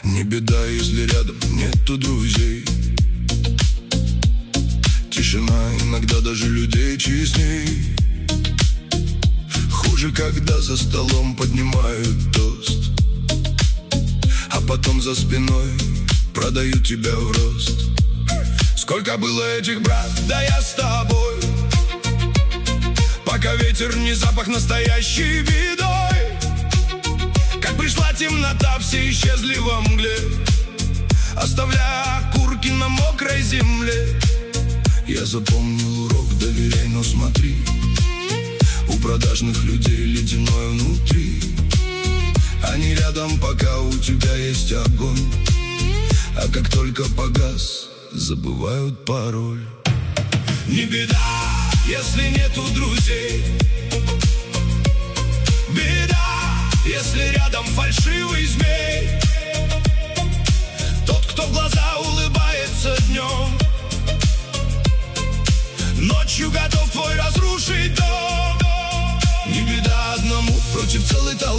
Не беда, если рядом нету друзей. Тишина иногда даже людей честней. Хуже, когда за столом поднимают тост, а потом за спиной продают тебя в рост. Сколько было этих, брат, да я с тобой, пока ветер не запах настоящей бедой. Как пришла темнота, все исчезли во мгле, оставляя окурки на мокрой земле. Я запомнил урок: доверяй, но смотри, у продажных людей ледяное внутри. Они рядом, пока у тебя есть огонь, а как только погас, забывают пароль. Не беда, если нету друзей. Беда, если рядом фальшивый змей, тот, кто в глаза улыбается днем, ночью готов твой разрушить дом. Не беда одному против целой толпы.